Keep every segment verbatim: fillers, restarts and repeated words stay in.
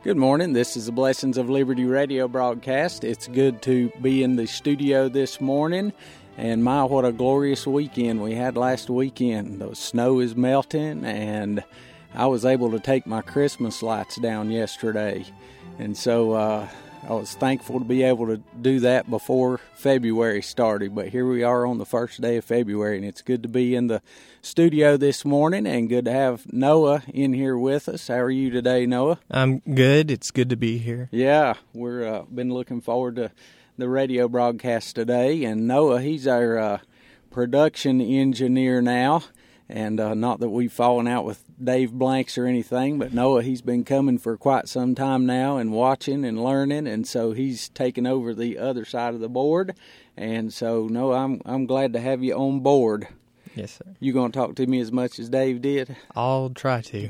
Good morning. This is the Blessings of Liberty radio broadcast. It's good to be in the studio this morning. And my, what a glorious weekend we had last weekend. The snow is melting, and I was able to take my Christmas lights down yesterday. And so uh, I was thankful to be able to do that before February started. But here we are on the first day of February, and it's good to be in the studio this morning, and good to have Noah in here with us. How are you today, Noah? I'm good. It's good to be here. Yeah, we've uh, been looking forward to the radio broadcast today. And Noah, he's our uh, production engineer now. And uh, not that we've fallen out with Dave Blanks or anything, but Noah, he's been coming for quite some time now and watching and learning, and so he's taken over the other side of the board. And so, Noah, I'm I'm glad to have you on board. Yes, sir. You going to talk to me as much as Dave did? I'll try to.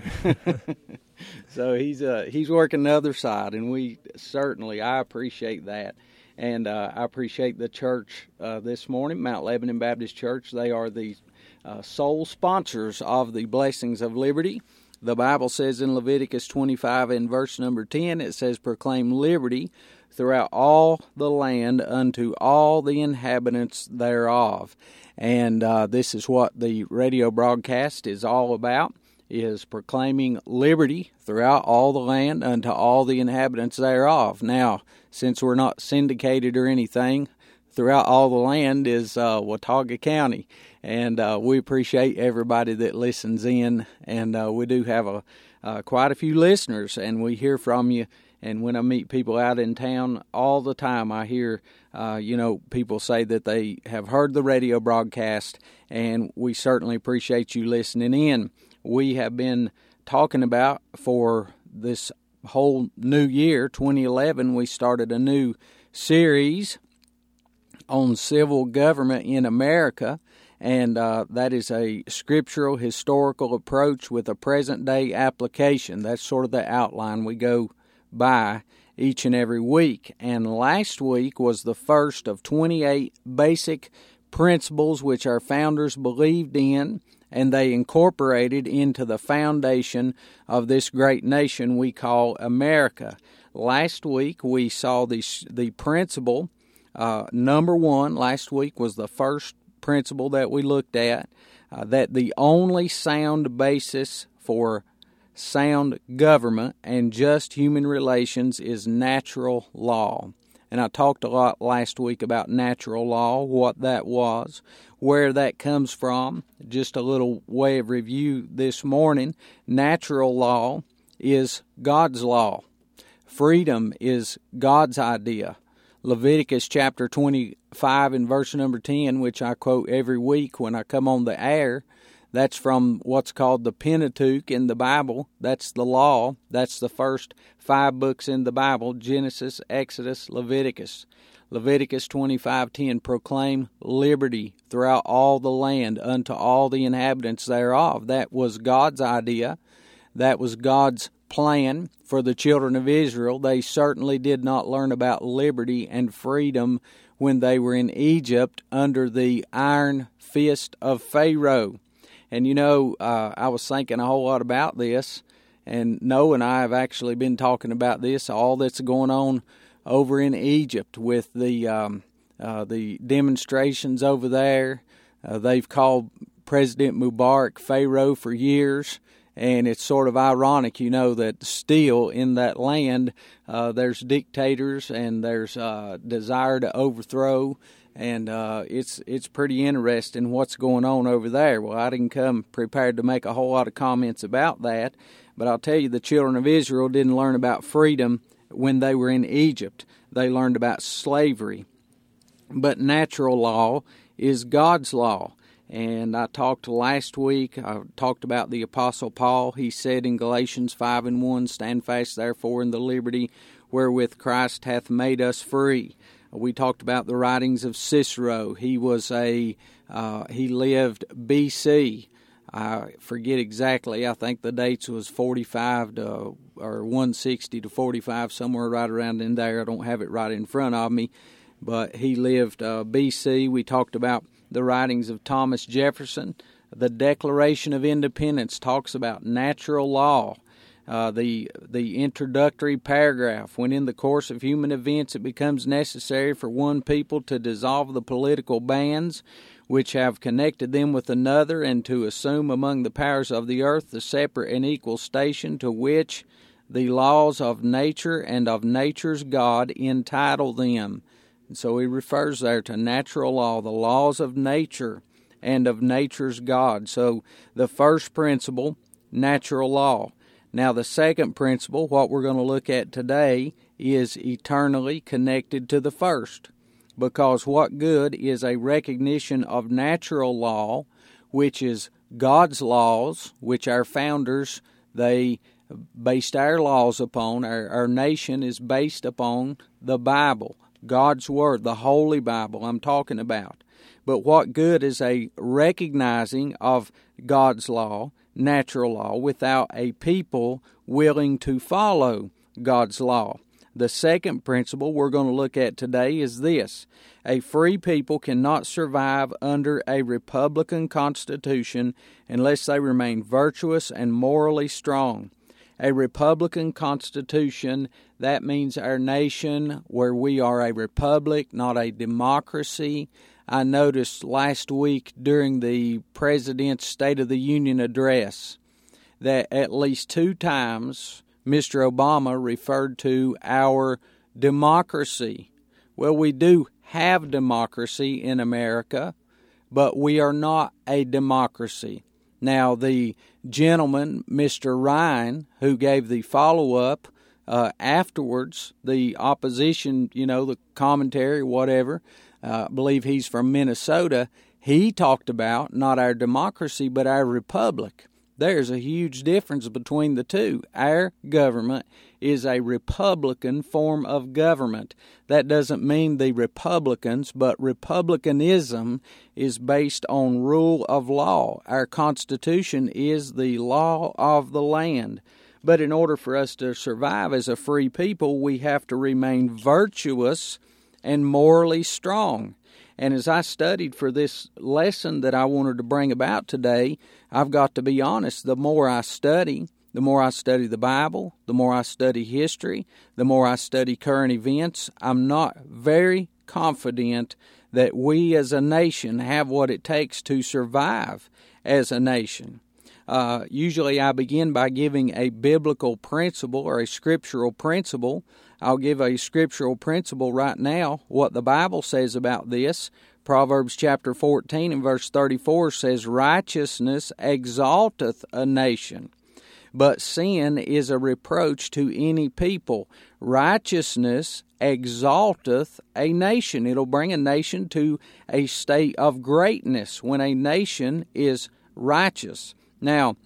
So he's uh, he's working the other side, and we certainly, I appreciate that. And uh, I appreciate the church uh, this morning, Mount Lebanon Baptist Church. They are the Uh, sole sponsors of the Blessings of Liberty. The Bible says in Leviticus twenty-five and verse number ten, it says, "Proclaim liberty throughout all the land unto all the inhabitants thereof." And uh, this is what the radio broadcast is all about, is proclaiming liberty throughout all the land unto all the inhabitants thereof. Now, since we're not syndicated or anything, throughout all the land is uh, Watauga County. And uh, we appreciate everybody that listens in, and uh, we do have a uh, quite a few listeners, and we hear from you. And when I meet people out in town all the time, I hear, uh, you know, people say that they have heard the radio broadcast, and we certainly appreciate you listening in. We have been talking about for this whole new year, twenty eleven, we started a new series on civil government in America. And uh, that is a scriptural, historical approach with a present-day application. That's sort of the outline we go by each and every week. And last week was the first of twenty-eight basic principles which our founders believed in, and they incorporated into the foundation of this great nation we call America. Last week we saw the, the principle, uh, number one, last week was the first principle that we looked at, uh, that the only sound basis for sound government and just human relations is natural law. And I talked a lot last week about natural law, what that was, where that comes from. Just a little way of review this morning. Natural law is God's law. Freedom is God's idea. Leviticus chapter twenty-five and verse number ten, which I quote every week when I come on the air, that's from what's called the Pentateuch in the Bible. That's the law. That's the first five books in the Bible: Genesis, Exodus, Leviticus. Leviticus twenty-five ten, "Proclaim liberty throughout all the land unto all the inhabitants thereof." That was God's idea. That was God's plan for the children of Israel. They certainly did not learn about liberty and freedom when they were in Egypt under the iron fist of Pharaoh. And you know, uh, I was thinking a whole lot about this, and Noah and I have actually been talking about this, all that's going on over in Egypt with the um, uh, the demonstrations over there. Uh, they've called President Mubarak Pharaoh for years. And it's sort of ironic, you know, that still in that land uh, there's dictators and there's uh, desire to overthrow, and uh, it's it's pretty interesting what's going on over there. Well, I didn't come prepared to make a whole lot of comments about that, but I'll tell you, the children of Israel didn't learn about freedom when they were in Egypt. They learned about slavery. But natural law is God's law. And I talked last week, I talked about the Apostle Paul. He said in Galatians five and one, "Stand fast therefore in the liberty wherewith Christ hath made us free." We talked about the writings of Cicero. He was a, uh, he lived B C. I forget exactly, I think the dates was forty-five to, or one sixty to forty-five, somewhere right around in there. I don't have it right in front of me. But he lived uh, B C. We talked about the writings of Thomas Jefferson. The Declaration of Independence talks about natural law. Uh, the the introductory paragraph, when in the course of human events it becomes necessary for one people to dissolve the political bands which have connected them with another, and to assume among the powers of the earth the separate and equal station to which the laws of nature and of nature's God entitle them. And so he refers there to natural law, the laws of nature and of nature's God. So the first principle, natural law. Now the second principle, what we're going to look at today, is eternally connected to the first. Because what good is a recognition of natural law, which is God's laws, which our founders, they based our laws upon. Our, our nation is based upon the Bible, God's Word, the Holy Bible I'm talking about. But what good is a recognizing of God's law, natural law, without a people willing to follow God's law? The second principle we're going to look at today is this. A free people cannot survive under a republican constitution unless they remain virtuous and morally strong. A republican constitution, that means our nation where we are a republic, not a democracy. I noticed last week during the President's State of the Union address that at least two times Mister Obama referred to our democracy. Well, we do have democracy in America, but we are not a democracy. Now, the gentleman, Mister Ryan, who gave the follow-up uh, afterwards, the opposition, you know, the commentary, whatever, uh, I believe he's from Minnesota, he talked about not our democracy, but our republic. There's a huge difference between the two. Our government is a republican form of government. That doesn't mean the Republicans, but republicanism is based on rule of law. Our Constitution is the law of the land. But in order for us to survive as a free people, we have to remain virtuous and morally strong. And as I studied for this lesson that I wanted to bring about today, I've got to be honest, the more I study, the more I study the Bible, the more I study history, the more I study current events, I'm not very confident that we as a nation have what it takes to survive as a nation. Uh, usually I begin by giving a biblical principle or a scriptural principle. I'll give a scriptural principle right now, what the Bible says about this. Proverbs chapter fourteen and verse thirty-four says, "Righteousness exalteth a nation, but sin is a reproach to any people." Righteousness exalteth a nation. It'll bring a nation to a state of greatness when a nation is righteous. Now,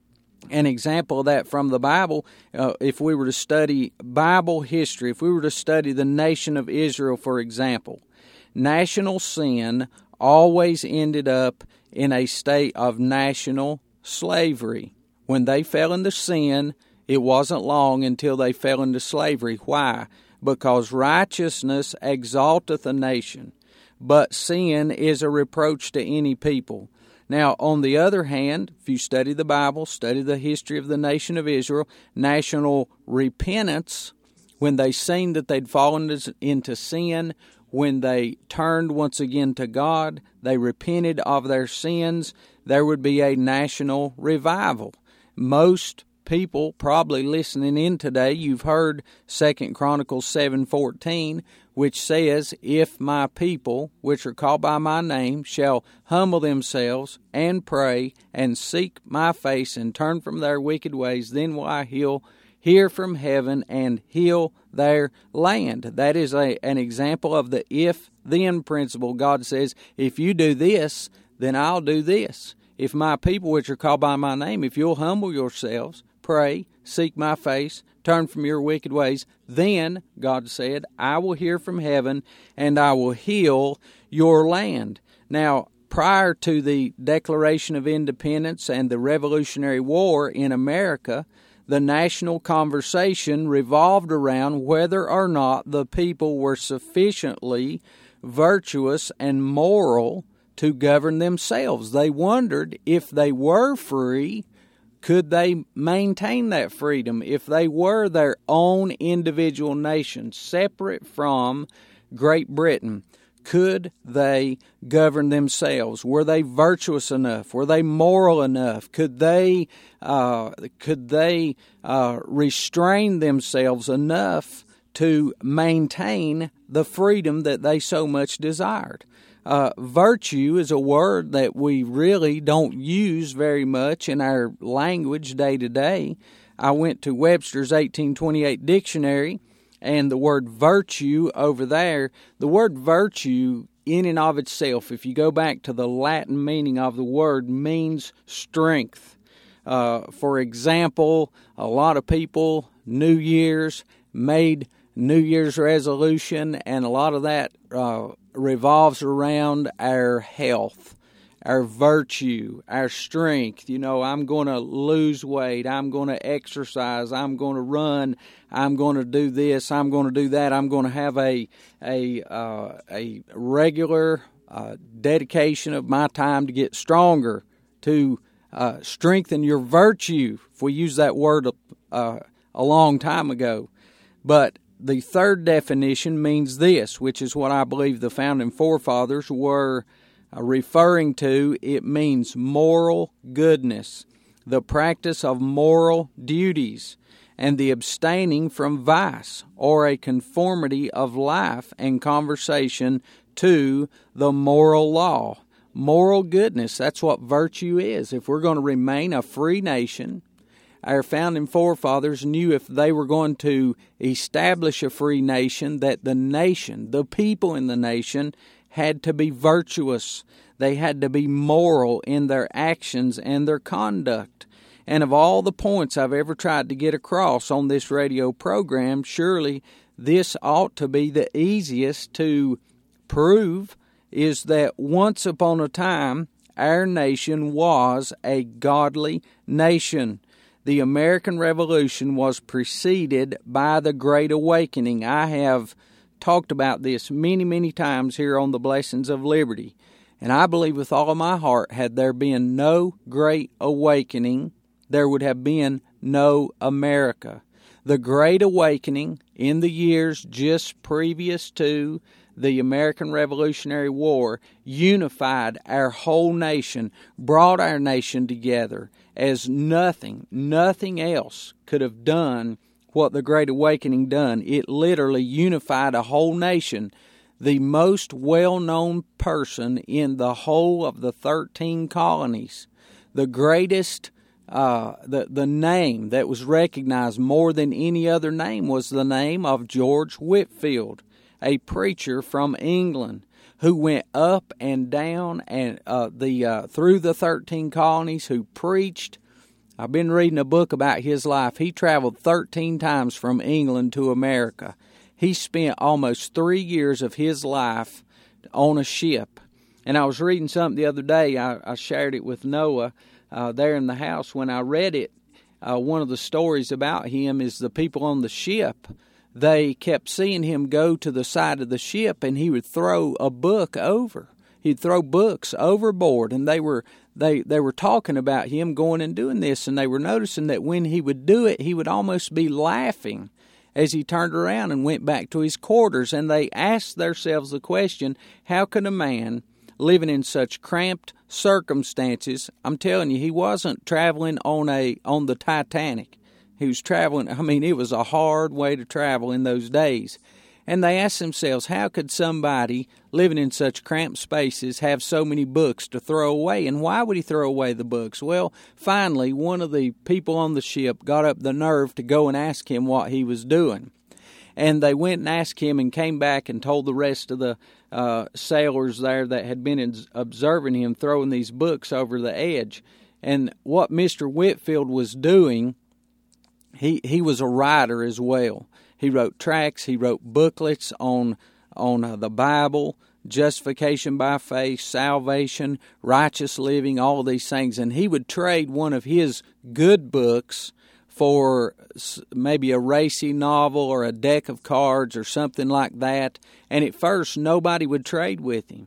an example of that from the Bible, uh, if we were to study Bible history, if we were to study the nation of Israel, for example, national sin always ended up in a state of national slavery. When they fell into sin, it wasn't long until they fell into slavery. Why? Because righteousness exalteth a nation, but sin is a reproach to any people. Now, on the other hand, if you study the Bible, study the history of the nation of Israel, national repentance, when they seen that they'd fallen into sin, when they turned once again to God, they repented of their sins, there would be a national revival. Most people probably listening in today, you've heard Second Chronicles seven fourteen, which says, "If my people, which are called by my name, shall humble themselves and pray and seek my face and turn from their wicked ways, then will I heal, hear from heaven and heal their land." That is a, an example of the if-then principle. God says, if you do this, then I'll do this. If my people, which are called by my name, if you'll humble yourselves, pray, seek my face, turn from your wicked ways, then, God said, I will hear from heaven and I will heal your land. Now, prior to the Declaration of Independence and the Revolutionary War in America, the national conversation revolved around whether or not the people were sufficiently virtuous and moral to govern themselves. They wondered if they were free, Could they maintain that freedom if they were their own individual nation, separate from Great Britain? Could they govern themselves? Were they virtuous enough? Were they moral enough? Could they uh, could they uh, restrain themselves enough to maintain the freedom that they so much desired? Uh, virtue is a word that we really don't use very much in our language day to day. I went to Webster's eighteen twenty-eight dictionary, and the word virtue over there, the word virtue in and of itself, if you go back to the Latin meaning of the word, means strength. Uh, for example, a lot of people, New Year's, made New Year's resolution, and a lot of that uh, revolves around our health, our virtue, our strength. You know, I'm going to lose weight, I'm going to exercise, I'm going to run, I'm going to do this, I'm going to do that, I'm going to have a a uh, a regular uh, dedication of my time to get stronger, to uh, strengthen your virtue, if we used that word uh, a long time ago. But the third definition means this, which is what I believe the founding forefathers were uh, referring to. It means moral goodness, the practice of moral duties, and the abstaining from vice, or a conformity of life and conversation to the moral law. Moral goodness, that's what virtue is. If we're going to remain a free nation, our founding forefathers knew if they were going to establish a free nation, that the nation, the people in the nation, had to be virtuous. They had to be moral in their actions and their conduct. And of all the points I've ever tried to get across on this radio program, surely this ought to be the easiest to prove, is that once upon a time, our nation was a godly nation. The American Revolution was preceded by the Great Awakening. I have talked about this many, many times here on the Blessings of Liberty. And I believe with all of my heart, had there been no Great Awakening, there would have been no America. The Great Awakening, in the years just previous to the American Revolutionary War, unified our whole nation, brought our nation together as nothing, nothing else could have done what the Great Awakening done. It literally unified a whole nation. The most well-known person in the whole of the thirteen colonies, the greatest, uh, the, the name that was recognized more than any other name was the name of George Whitefield, a preacher from England who went up and down and uh, the uh, through the thirteen colonies, who preached. I've been reading a book about his life. He traveled thirteen times from England to America. He spent almost three years of his life on a ship. And I was reading something the other day. I, I shared it with Noah uh, there in the house. When I read it, uh, one of the stories about him is the people on the ship, they kept seeing him go to the side of the ship, and he would throw a book over. He'd throw books overboard, and they were they they were talking about him going and doing this, and they were noticing that when he would do it, he would almost be laughing as he turned around and went back to his quarters. And they asked themselves the question, how can a man living in such cramped circumstances, I'm telling you, he wasn't traveling on a on the Titanic. He was traveling, I mean, it was a hard way to travel in those days. And they asked themselves, how could somebody living in such cramped spaces have so many books to throw away? And why would he throw away the books? Well, finally, one of the people on the ship got up the nerve to go and ask him what he was doing. And they went and asked him and came back and told the rest of the uh, sailors there that had been observing him throwing these books over the edge. And what Mister Whitefield was doing, He he was a writer as well. He wrote tracts, he wrote booklets on on uh, the Bible, justification by faith, salvation, righteous living, all of these things. And he would trade one of his good books for maybe a racy novel or a deck of cards or something like that. And at first, nobody would trade with him.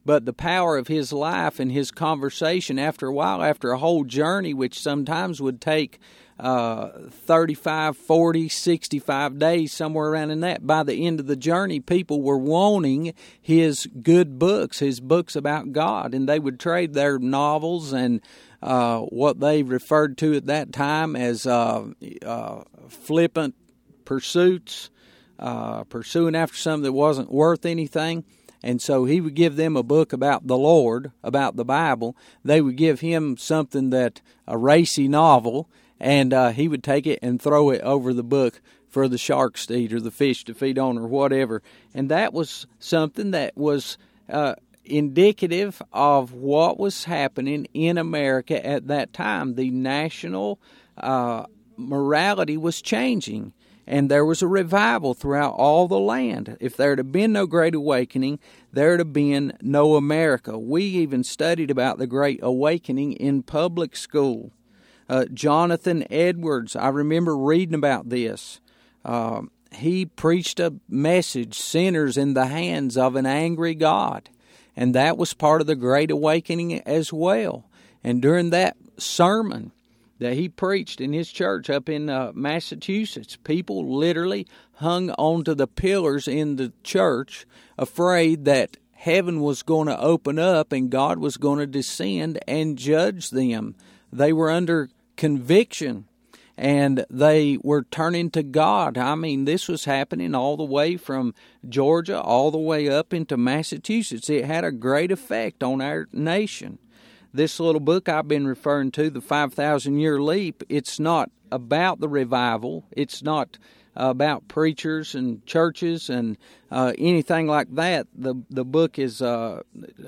but the power of his life and his conversation, after a while, after a whole journey, which sometimes would take uh, thirty-five, forty, sixty-five days, somewhere around in that, by the end of the journey, people were wanting his good books, his books about God, and they would trade their novels and uh, what they referred to at that time as uh, uh, flippant pursuits, uh, pursuing after something that wasn't worth anything. And so he would give them a book about the Lord, about the Bible. They would give him something that, a racy novel, and uh, he would take it and throw it over the book for the sharks to eat or the fish to feed on or whatever. And that was something that was uh, indicative of what was happening in America at that time. The national uh, morality was changing. And there was a revival throughout all the land. If there had been no Great Awakening, there would have been no America. We even studied about the Great Awakening in public school. Uh, Jonathan Edwards, I remember reading about this. Uh, he preached a message, sinners in the hands of an angry God. And that was part of the Great Awakening as well. And during that sermon that he preached in his church up in uh, Massachusetts, people literally hung onto the pillars in the church, afraid that heaven was going to open up and God was going to descend and judge them. They were under conviction, and they were turning to God. I mean, this was happening all the way from Georgia all the way up into Massachusetts. It had a great effect on our nation. This little book I've been referring to, The five thousand Year Leap, it's not about the revival. It's not about preachers and churches and uh, anything like that. The the book is uh,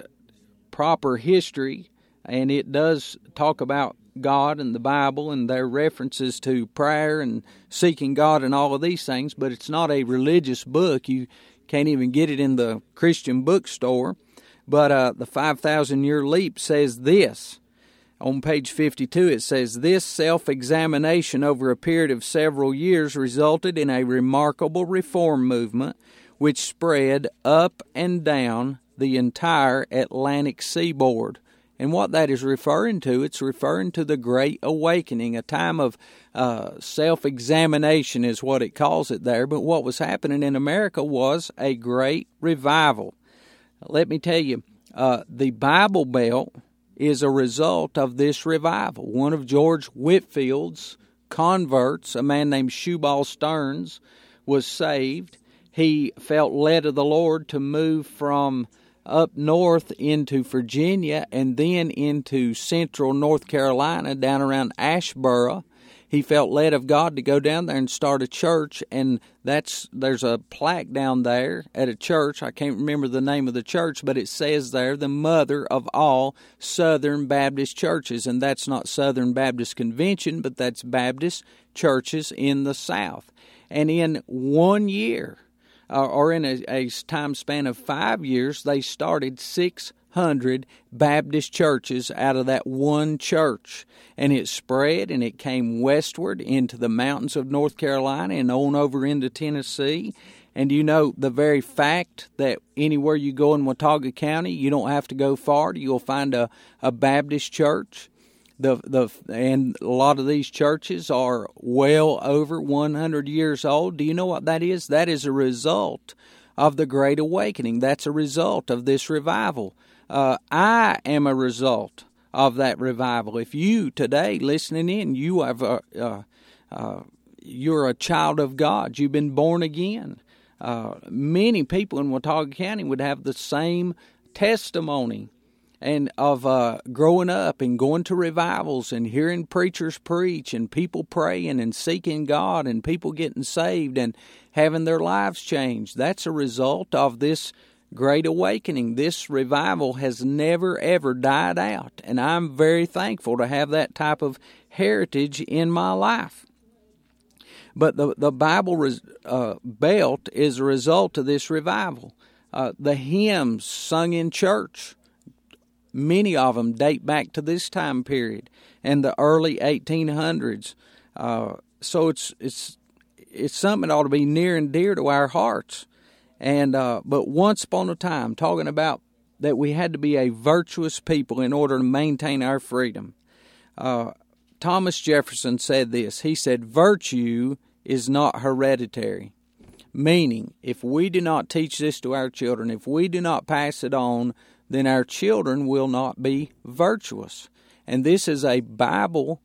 proper history, and it does talk about God and the Bible and their references to prayer and seeking God and all of these things, but it's not a religious book. You can't even get it in the Christian bookstore. But uh, the five thousand Year Leap says this. On page fifty-two, it says, "This self-examination over a period of several years resulted in a remarkable reform movement which spread up and down the entire Atlantic seaboard." And what that is referring to, it's referring to the Great Awakening, a time of uh, self-examination is what it calls it there. But what was happening in America was a great revival. Let me tell you, uh, the Bible Belt is a result of this revival. One of George Whitfield's converts, a man named Shubal Stearns, was saved. He felt led of the Lord to move from up north into Virginia and then into central North Carolina, down around Asheboro. He felt led of God to go down there and start a church, and that's there's a plaque down there at a church. I can't remember the name of the church, but it says there, the mother of all Southern Baptist churches, and that's not Southern Baptist Convention, but that's Baptist churches in the South. And in one year, or in a, a time span of five years, they started six hundred Baptist churches out of that one church. And it spread, and it came westward into the mountains of North Carolina and on over into Tennessee. And you know, the very fact that anywhere you go in Watauga County, you don't have to go far, you'll find a, a Baptist church. The the and a lot of these churches are well over one hundred years old. Do you know what that is? That is a result of the Great Awakening. That's a result of this revival. Uh, I am a result of that revival. If you today listening in, you have a, uh, uh, you're a child of God. You've been born again. Uh, many people in Watauga County would have the same testimony and of uh, growing up and going to revivals and hearing preachers preach and people praying and seeking God and people getting saved and having their lives changed. That's a result of this Great Awakening. This revival has never, ever died out, and I'm very thankful to have that type of heritage in my life. But the, the Bible res, uh, Belt is a result of this revival. Uh, the hymns sung in church, many of them date back to this time period and the early eighteen hundreds. Uh, so it's it's it's something that ought to be near and dear to our hearts. And uh, but once upon a time, talking about that we had to be a virtuous people in order to maintain our freedom. Uh, Thomas Jefferson said this. He said, "Virtue is not hereditary," meaning if we do not teach this to our children, if we do not pass it on, then our children will not be virtuous. And this is a Bible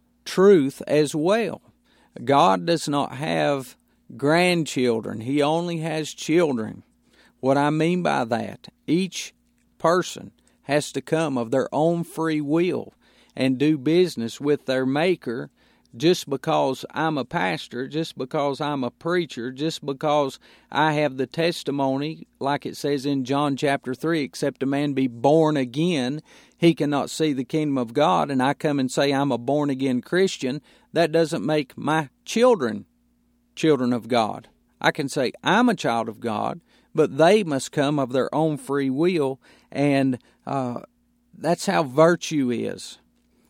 truth as well. God does not have grandchildren. He only has children. What I mean by that, each person has to come of their own free will and do business with their Maker. Just because I'm a pastor, just because I'm a preacher, just because I have the testimony, like it says in John chapter three, except a man be born again, he cannot see the kingdom of God, and I come and say I'm a born-again Christian, that doesn't make my children children of God. I can say I'm a child of God, but they must come of their own free will, and uh, that's how virtue is.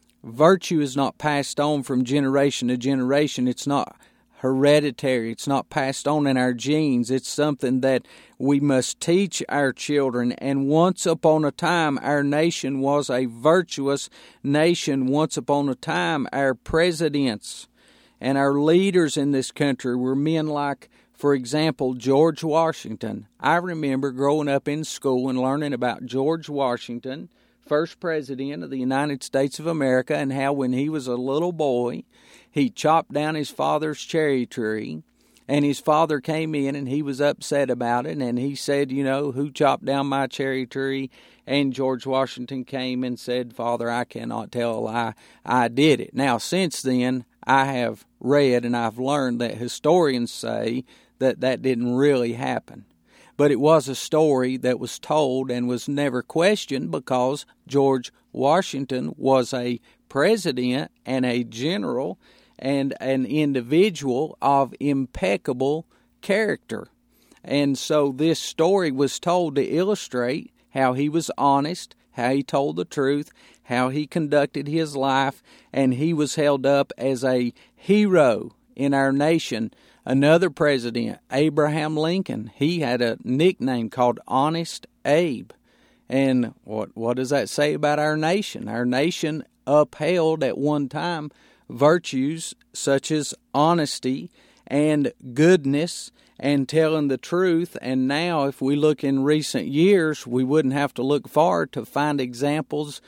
Virtue is not passed on from generation to generation. It's not hereditary. It's not passed on in our genes. It's something that we must teach our children. And once upon a time, our nation was a virtuous nation. Once upon a time, our presidents and our leaders in this country were men like, for example, George Washington. I remember growing up in school and learning about George Washington, first president of the United States of America, and how when he was a little boy, he chopped down his father's cherry tree, and his father came in and he was upset about it, and he said, you know, who chopped down my cherry tree? And George Washington came and said, Father, I cannot tell a lie. I did it. Now, since then, I have read and I've learned that historians say that that didn't really happen. But it was a story that was told and was never questioned because George Washington was a president and a general and an individual of impeccable character. And so this story was told to illustrate how he was honest, how he told the truth, how he conducted his life, and he was held up as a hero in our nation. Another president, Abraham Lincoln, he had a nickname called Honest Abe. And what what does that say about our nation? Our nation upheld at one time virtues such as honesty and goodness and telling the truth. And now, if we look in recent years, we wouldn't have to look far to find examples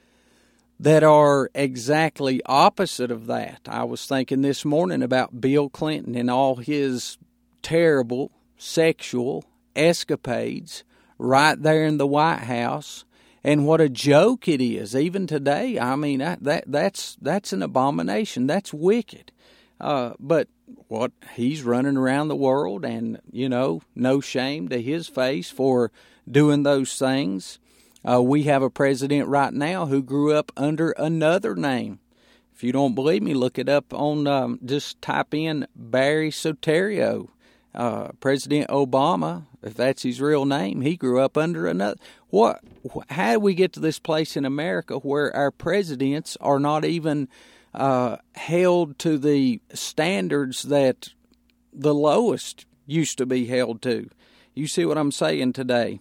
that are exactly opposite of that. I was thinking this morning about Bill Clinton and all his terrible sexual escapades right there in the White House, and what a joke it is even today. I mean, that, that that's that's an abomination. That's wicked. Uh, but what he's running around the world, and you know, no shame to his face for doing those things. Uh, we have a president right now who grew up under another name. If you don't believe me, look it up on, um, just type in Barry Soetoro. Uh, President Obama, if that's his real name, he grew up under another. What? How do we get to this place in America where our presidents are not even uh, held to the standards that the lowest used to be held to? You see what I'm saying today?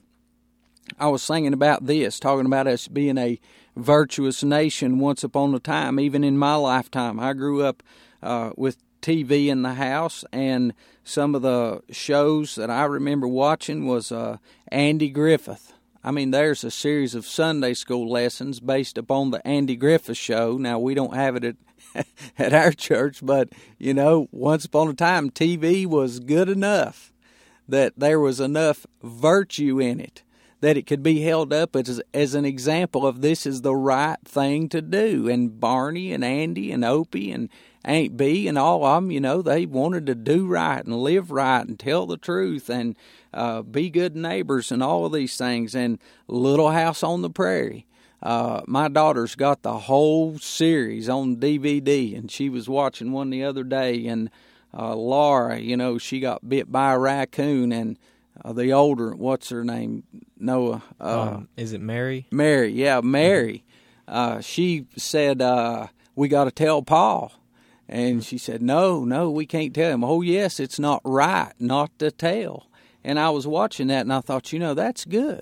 I was singing about this, talking about us being a virtuous nation once upon a time, even in my lifetime. I grew up uh, with T V in the house, and some of the shows that I remember watching was uh, Andy Griffith. I mean, there's a series of Sunday school lessons based upon the Andy Griffith Show. Now, we don't have it at, at our church, but, you know, once upon a time, T V was good enough that there was enough virtue in it that it could be held up as, as an example of this is the right thing to do. And Barney and Andy and Opie and Aunt Bee and all of them, you know, they wanted to do right and live right and tell the truth and uh, be good neighbors and all of these things. And Little House on the Prairie. Uh, my daughter's got the whole series on D V D, and she was watching one the other day. And uh, Laura, you know, she got bit by a raccoon, and Uh, the older, what's her name? Noah. Uh, um, is it Mary? Mary, yeah, Mary. Uh, she said, uh, we got to tell Paul. And she said, no, no, we can't tell him. Oh, yes, it's not right not to tell. And I was watching that, and I thought, you know, that's good.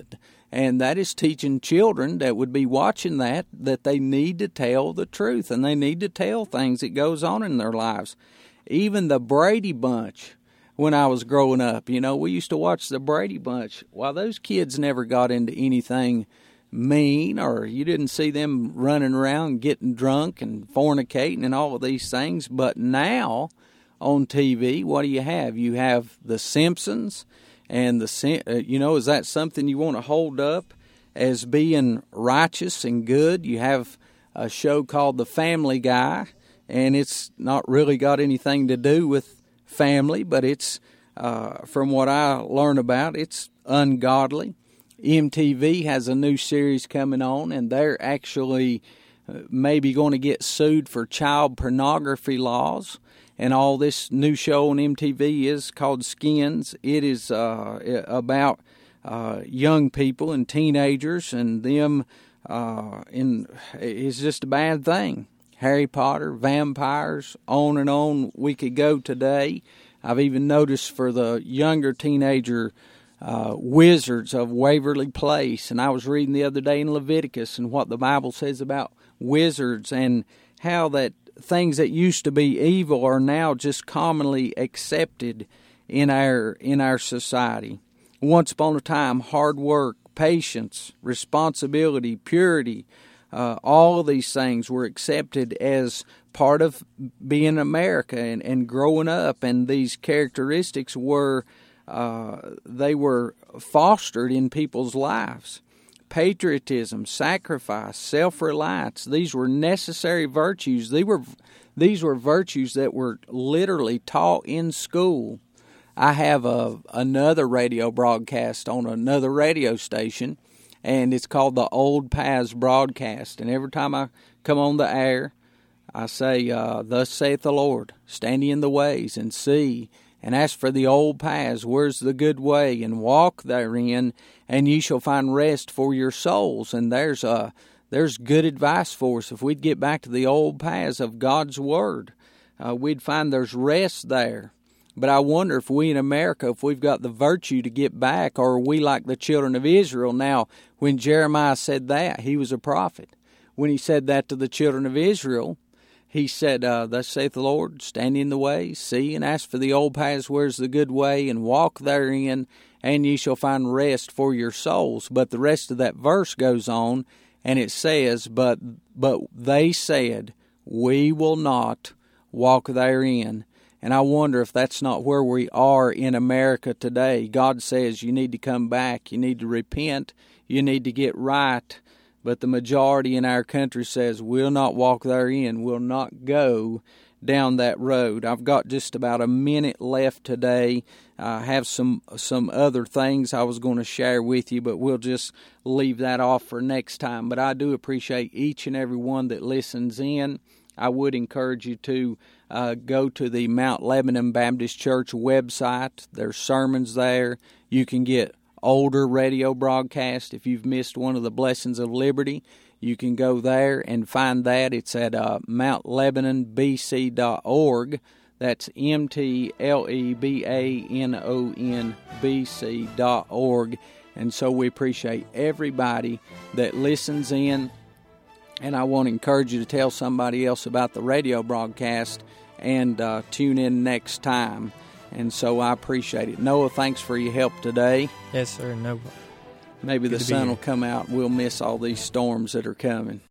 And that is teaching children that would be watching that, that they need to tell the truth, and they need to tell things that goes on in their lives. Even the Brady Bunch, when I was growing up, you know, we used to watch the Brady Bunch. Well, those kids never got into anything mean, or you didn't see them running around getting drunk and fornicating and all of these things. But now on T V, what do you have? You have The Simpsons. And, the uh, you know, is that something you want to hold up as being righteous and good? You have a show called The Family Guy, and it's not really got anything to do with family, but it's, uh, from what I learn about, it's ungodly. M T V has a new series coming on, and they're actually uh, maybe going to get sued for child pornography laws. And all this new show on M T V is called Skins. It is uh, about uh, young people and teenagers, and them. Uh, in it's just a bad thing. Harry Potter, vampires, on and on we could go today. I've even noticed for the younger teenager, uh, wizards of Waverly Place. And I was reading the other day in Leviticus and what the Bible says about wizards and how that things that used to be evil are now just commonly accepted in our in our society. Once upon a time, hard work, patience, responsibility, purity, uh, all of these things were accepted as part of being America and, and growing up, and these characteristics were uh, they were fostered in people's lives. Patriotism, sacrifice, self-reliance, these were necessary virtues. These were, these were virtues that were literally taught in school. I have a, another radio broadcast on another radio station, and it's called the Old Paths Broadcast. And every time I come on the air, I say, uh, Thus saith the Lord, stand ye in the ways and see, and ask for the old paths, where's the good way, and walk therein, and ye shall find rest for your souls. And there's uh, there's good advice for us. If we'd get back to the old paths of God's Word, uh, we'd find there's rest there. But I wonder if we in America, if we've got the virtue to get back, or are we like the children of Israel? Now, when Jeremiah said that, he was a prophet. When he said that to the children of Israel, he said, uh, Thus saith the Lord, stand in the way, see, and ask for the old paths, where's the good way, and walk therein, and ye shall find rest for your souls. But the rest of that verse goes on, and it says, But but they said, we will not walk therein. And I wonder if that's not where we are in America today. God says you need to come back, you need to repent, you need to get right. But the majority in our country says we'll not walk therein, we'll not go down that road. I've got just about a minute left today. I have some some other things I was going to share with you, but we'll just leave that off for next time. But I do appreciate each and every one that listens in. I would encourage you to uh, go to the Mount Lebanon Baptist Church website. There's sermons there. You can get older radio broadcast. If you've missed one of the Blessings of Liberty, you can go there and find that. It's at uh, mount lebanon b c dot org. That's M T L E B A N O N B C dot org. And so we appreciate everybody that listens in. And I want to encourage you to tell somebody else about the radio broadcast and uh, tune in next time. And so I appreciate it. Noah, thanks for your help today. Yes, sir. No. Maybe Good the sun will come out and we'll miss all these storms that are coming.